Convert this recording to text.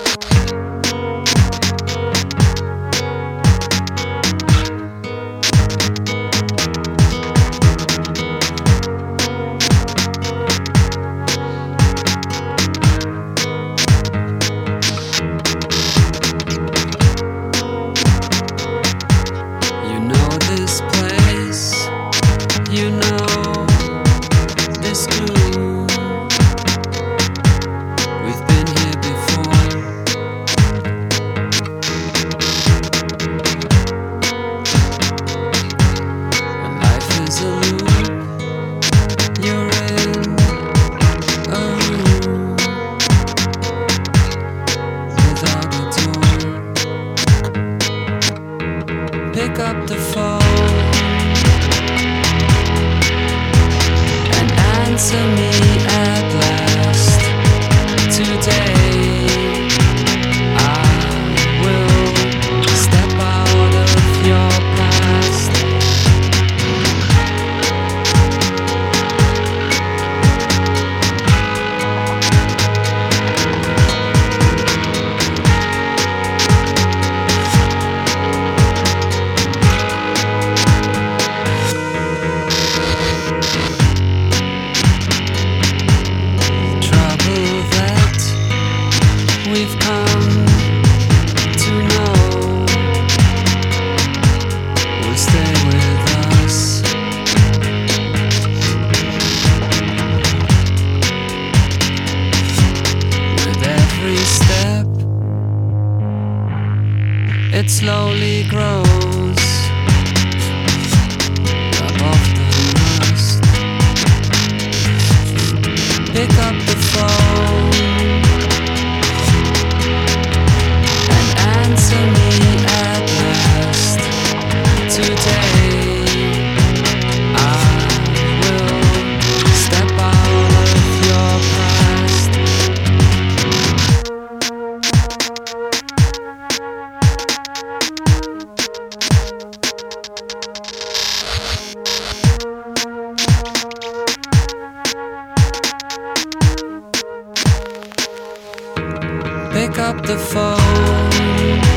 Pick up the phone and answer me at last. Today I will step out of your past. We've come to know will stay with us. With every step, it slowly grows. Rub off the rust. Pick up the phone. Answer me at last. Today I will step out of your past. Pick up the phone.